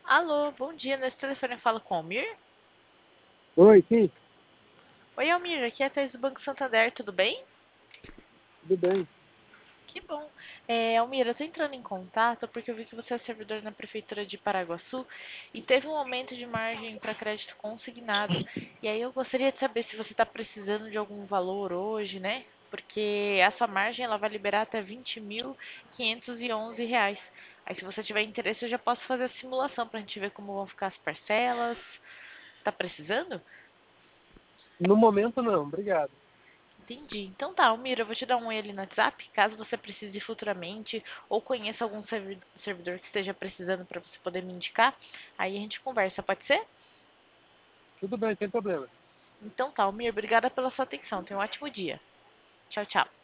Alô, bom dia. Nesse telefone eu falo com o Almir? Oi, sim, Oi, Almir. Aqui é a Thaís do Banco Santander, tudo bem? tudo bem. Que bom. Almir, eu tô entrando em contato porque eu vi que você é servidor na Prefeitura de Paraguaçu e teve um aumento de margem para crédito consignado. E aí eu gostaria de saber se você está precisando de algum valor hoje, né? Porque essa margem ela vai liberar até R$ 20.511. Aí se você tiver interesse eu já posso fazer a simulação para a gente ver como vão ficar as parcelas. Tá precisando? No momento não, obrigado. Entendi. Então tá, Almira, eu vou te dar um oi ali no WhatsApp, caso você precise futuramente ou conheça algum servidor que esteja precisando para você poder me indicar. Aí a gente conversa, pode ser? Tudo bem, sem problema. Então tá, Almir, obrigada pela sua atenção. Tenha um ótimo dia. Tchau, tchau.